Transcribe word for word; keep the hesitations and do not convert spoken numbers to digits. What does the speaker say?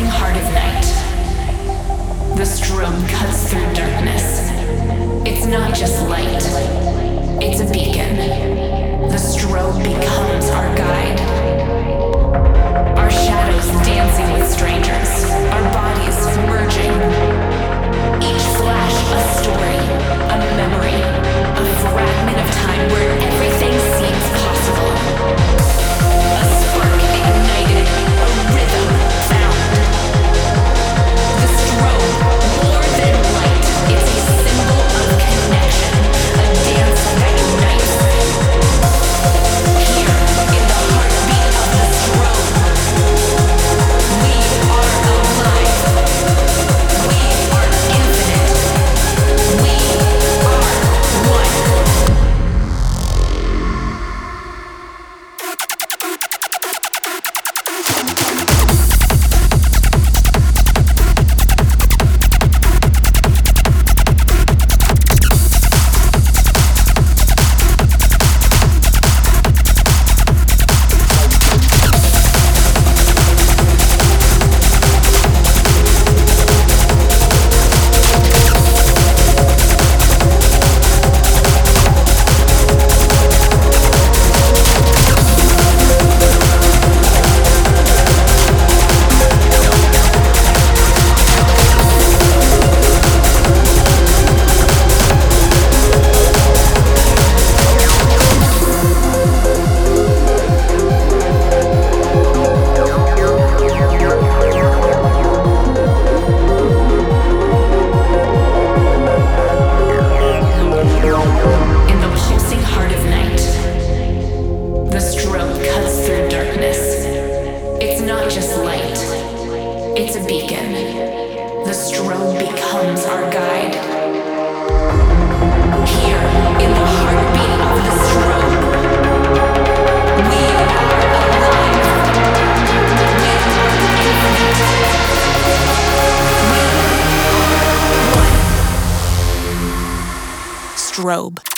pulsing heart of night, the strobe cuts through darkness. It's not just light, it's a beacon. The strobe becomes our guide. Our shadows dancing with strangers, our bodies merging. Each flash a story, a memory, a fragment of time where everything seems possible. A spark ignited, a rhythm found. The strobe, more than light, it's a symbol of connection, a dance that unites. Here, in the heartbeat of the strobe, we are alive. We are infinite. We are one. It's a beacon. The strobe becomes our guide. Here, in the heartbeat of the strobe, we are alive. We are infinite. We are one. Strobe.